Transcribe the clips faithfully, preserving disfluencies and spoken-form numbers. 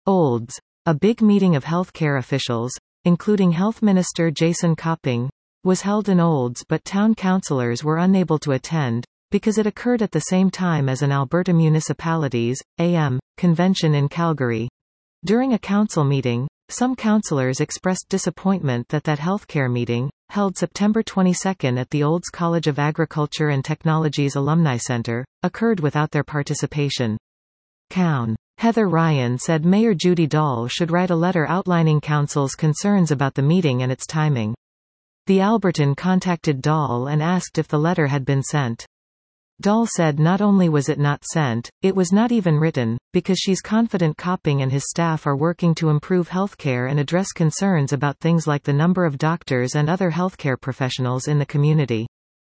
Olds. A big meeting of healthcare officials, including Health Minister Jason Copping, was held in Olds, but town councillors were unable to attend, because it occurred at the same time as an Alberta Municipalities, A M, convention in Calgary. During a council meeting, some councillors expressed disappointment that that healthcare meeting, held September twenty-second at the Olds College of Agriculture and Technology's Alumni Centre, occurred without their participation. Cown. Heather Ryan said Mayor Judy Dahl should write a letter outlining council's concerns about the meeting and its timing. The Albertan contacted Dahl and asked if the letter had been sent. Dahl said not only was it not sent, it was not even written, because she's confident Copping and his staff are working to improve healthcare and address concerns about things like the number of doctors and other healthcare professionals in the community.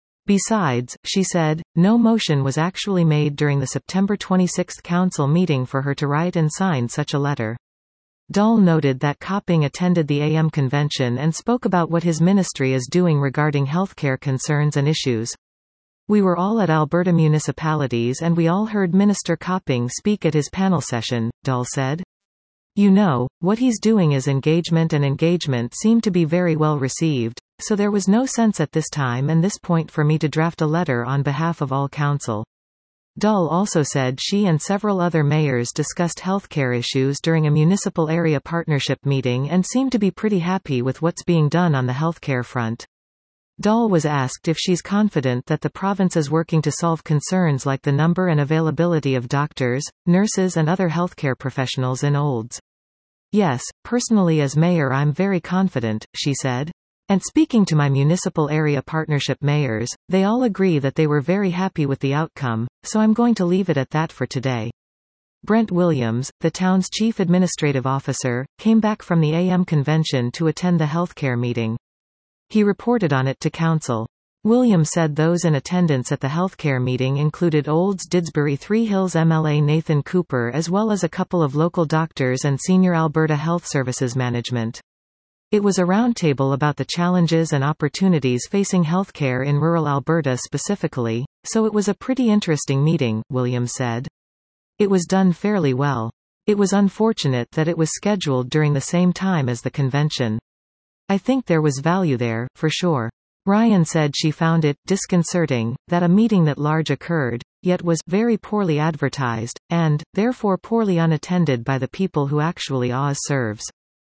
Besides, she said, no motion was actually made during the September twenty-sixth council meeting for her to write and sign such a letter. Dahl noted that Copping attended the A M convention and spoke about what his ministry is doing regarding healthcare concerns and issues. We were all at Alberta Municipalities and we all heard Minister Copping speak at his panel session, Dahl said. You know, what he's doing is engagement, and engagement seemed to be very well received, so there was no sense at this time and this point for me to draft a letter on behalf of all council. Dahl also said she and several other mayors discussed healthcare issues during a municipal area partnership meeting and seemed to be pretty happy with what's being done on the healthcare front. Dahl was asked if she's confident that the province is working to solve concerns like the number and availability of doctors, nurses and other healthcare professionals in Olds. Yes, personally as mayor I'm very confident, she said. And speaking to my municipal area partnership mayors, they all agree that they were very happy with the outcome, so I'm going to leave it at that for today. Brent Williams, the town's chief administrative officer, came back from the A M convention to attend the healthcare meeting. He reported on it to council. Williams said those in attendance at the healthcare meeting included Olds Didsbury Three Hills M L A Nathan Cooper as well as a couple of local doctors and senior Alberta Health Services management. It was a roundtable about the challenges and opportunities facing healthcare in rural Alberta specifically, so it was a pretty interesting meeting, Williams said. It was done fairly well. It was unfortunate that it was scheduled during the same time as the convention. I think there was value there, for sure. Ryan said she found it disconcerting that a meeting that large occurred, yet was very poorly advertised, and, therefore poorly unattended by the people who actually A S serves.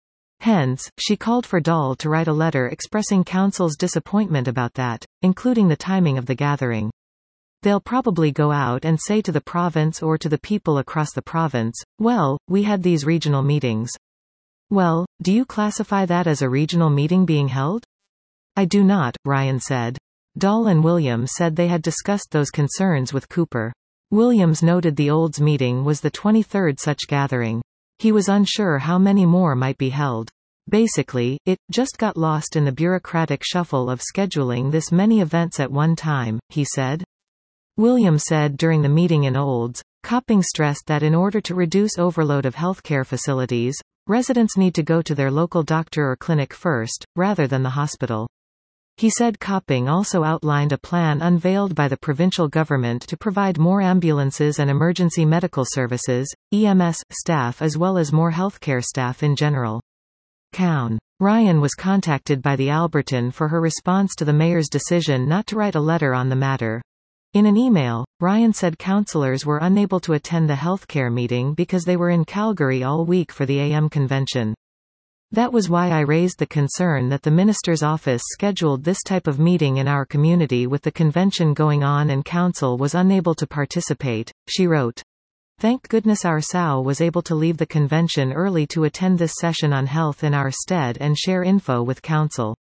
Hence, she called for Dahl to write a letter expressing council's disappointment about that, including the timing of the gathering. They'll probably go out and say to the province or to the people across the province, well, we had these regional meetings. Well, do you classify that as a regional meeting being held? I do not, Ryan said. Dahl and Williams said they had discussed those concerns with Cooper. Williams noted the Olds meeting was the twenty-third such gathering. He was unsure how many more might be held. Basically, it just got lost in the bureaucratic shuffle of scheduling this many events at one time, he said. Williams said during the meeting in Olds, Copping stressed that in order to reduce overload of healthcare facilities, residents need to go to their local doctor or clinic first, rather than the hospital. He said Copping also outlined a plan unveiled by the provincial government to provide more ambulances and emergency medical services, E M S, staff as well as more healthcare staff in general. Cown. Ryan was contacted by the Albertan for her response to the mayor's decision not to write a letter on the matter. In an email, Ryan said councillors were unable to attend the healthcare meeting because they were in Calgary all week for the A M convention. That was why I raised the concern that the minister's office scheduled this type of meeting in our community with the convention going on and council was unable to participate, she wrote. Thank goodness our S O W was able to leave the convention early to attend this session on health in our stead and share info with council.